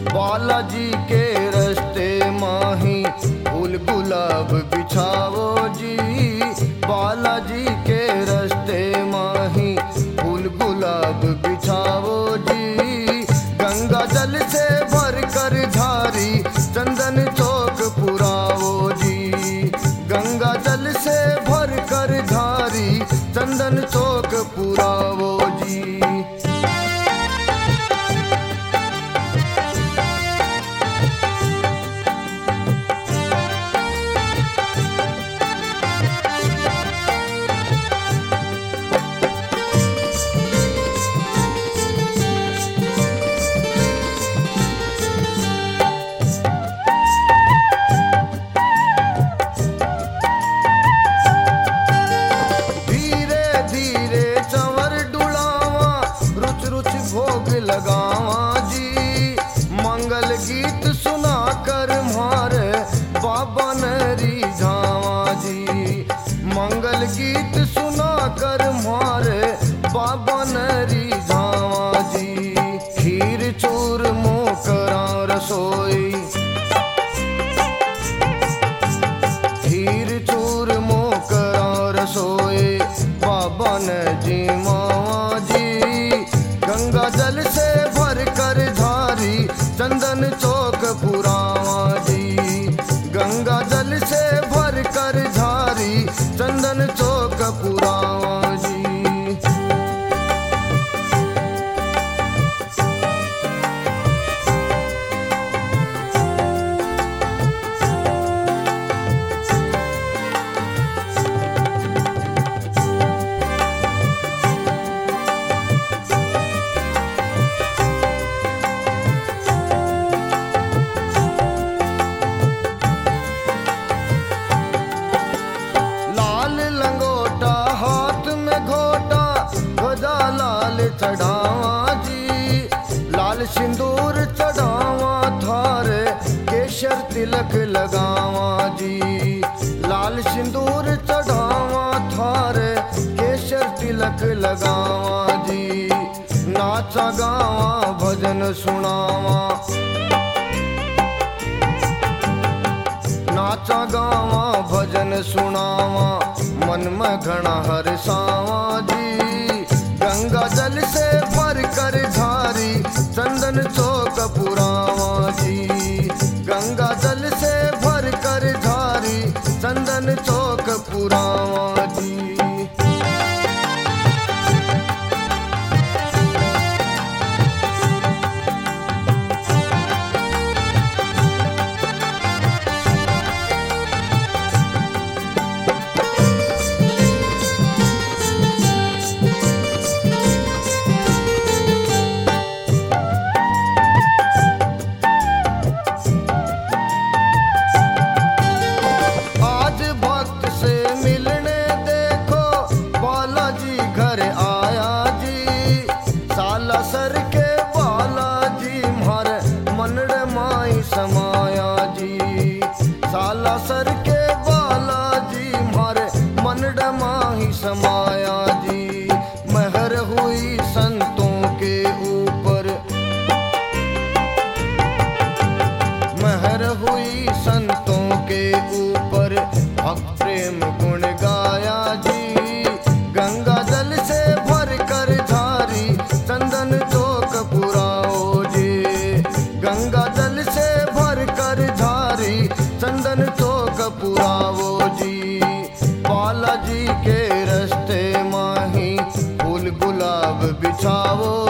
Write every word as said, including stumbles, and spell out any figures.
बालाजी के रस्ते माही फूल गुलाब बिछावो जी। बालाजी के रस्ते माही फूल गुलाब बिछावो जी। गंगा जल से भर कर धारी चंदन चौक पुरावो जी। गंगा जल से भर कर धारी चंदन चौक पुरावो जी। लगावा जी मंगल गीत सुना कर मारे बाबा नरी झावा जी। मंगल गीत सुना कर मारे बाबा नरी झावा जी। खीर चूर मोकरा रसोई खीर चूर मोकरा रसोई बाबा ने जी मावा जी। गंगा जल से भर कर धारी चंदन चौक पुरावा जी। गंगा जल से भर कर धारी चंदन चौक पुरावा जी। चढ़ावा जी लाल सिंदूर चढ़ावा थारे केशर तिलक लगावा जी। लाल सिंदूर चढ़ावा थारे केशर तिलक लगावा जी। नाचा गावा भजन सुनावा नाचा गावा भजन सुनावा मन में घना हरसावा जी। गंगा जल से भर कर धारी चंदन चौक पुरावा जी। गंगा जल से भर कर धारी चंदन चौक पुरावा जी। सर के बालाजी मारे मनड़ माई समाया जी। साला सर के बालाजी मारे मनड़ माई समाया जी। महर हुई संतों के ऊपर महर हुई संतों के ऊपर भक्त प्रेम गुण गाया जी। गंगा जल से भर कर धारी चंदन चौक पुराओ जी। गंगा जल से भर कर धारी चंदन चौक पुराओ जी। बालाजी के रस्ते माही फूल गुलाब बिछाओ